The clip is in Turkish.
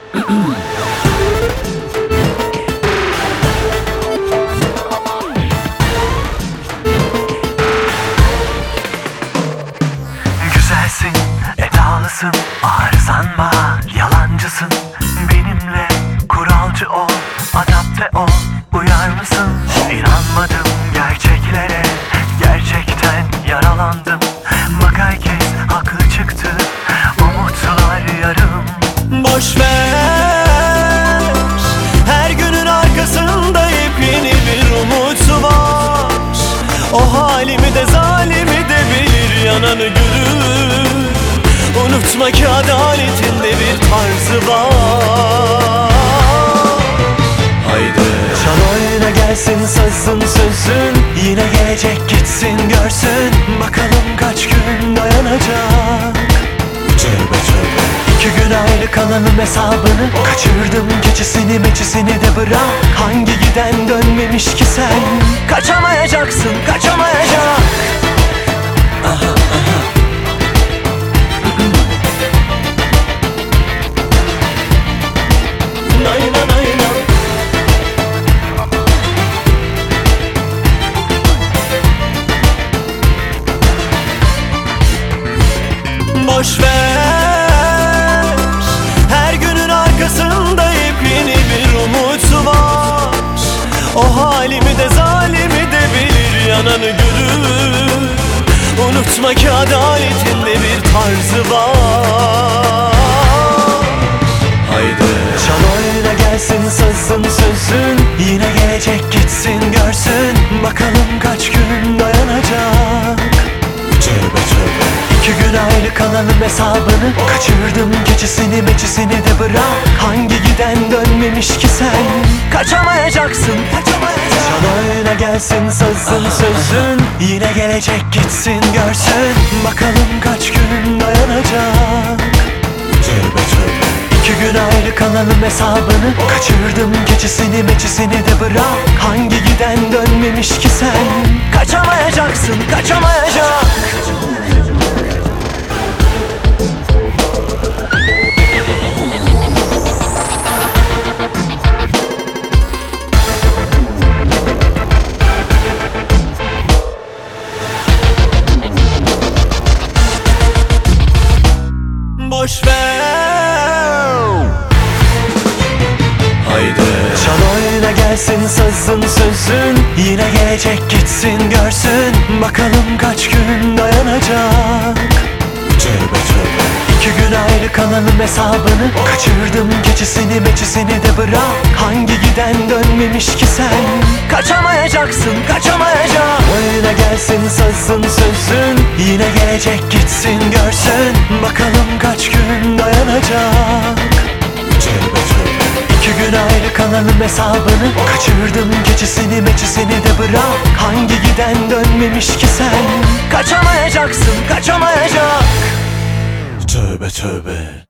Güzelsin, edalısın, arızanma, yalancısın. Benimle kuralcı ol, adapte ol, uyar mısın? İnanmadım gerçeklere, gerçekten yaralandım. Bak herkes haklı çıktı, umutlar yarım. Boş ver, her günün arkasında yepyeni bir umut var. O halimi de zalimi de bilir, yananı görür. Unutma ki adaletin de bir tarzı var. Haydi Çal oyuna gelsin sazın sözün, yine gelecek gitsin görsün. Bakalım kaç gün dayanacak. tövbe tövbe. 2 gün ayrı kalanın hesabını, kaçırdım keçisini meçisini de bırak. Hangi giden dönmemiş ki sen? Kaçamayacaksın, kaçamayacak. Nayna nayna. Boş ver, her günün arkasında yepyeni bir umut var. O halimi de zalimi de bilir, yananı görür. Unutma ki adaletin de bir tarzı var. Haydi Çal oyuna gelsin sazın sözün, yine gelecek gitsin görsün. Bakalım kaç gün dayanacak. tövbe tövbe. 2 gün ayrı kalanın hesabını, kaçırdım keçisini meçisini de bırak. Hangi giden dönmemiş ki sen? Kaçamayacaksın, kaçamayacaksın. Çal oyuna gelsin sazın sözün, yine gelecek gitsin görsün. Bakalım kaç gün dayanacak. Tövbe tövbe. 2 gün ayrı kalanın hesabını, kaçırdım keçisini meçisini de bırak. Hangi giden dönmemiş ki sen? Kaçamayacaksın, kaçamayacak. Boş ver. Haydi Çal oyuna gelsin sazın sözün, yine gelecek gitsin görsün. Bakalım kaç gün dayanacak. tövbe tövbe. 2 gün ayrı kalanın hesabını, kaçırdım keçisini meçisini de bırak. Hangi giden dönmemiş ki sen? Kaçamayacaksın, kaçamayacak. Oyuna gelsin sazın sözün, yine gelecek gitsin görsün. Bakalım kaç gün dayanacak. Tövbe tövbe. 2 gün ayrı kalanın hesabını, kaçırdım keçisini meçisini de bırak. Hangi giden dönmemiş ki sen? Kaçamayacaksın, kaçamayacak. Tövbe tövbe.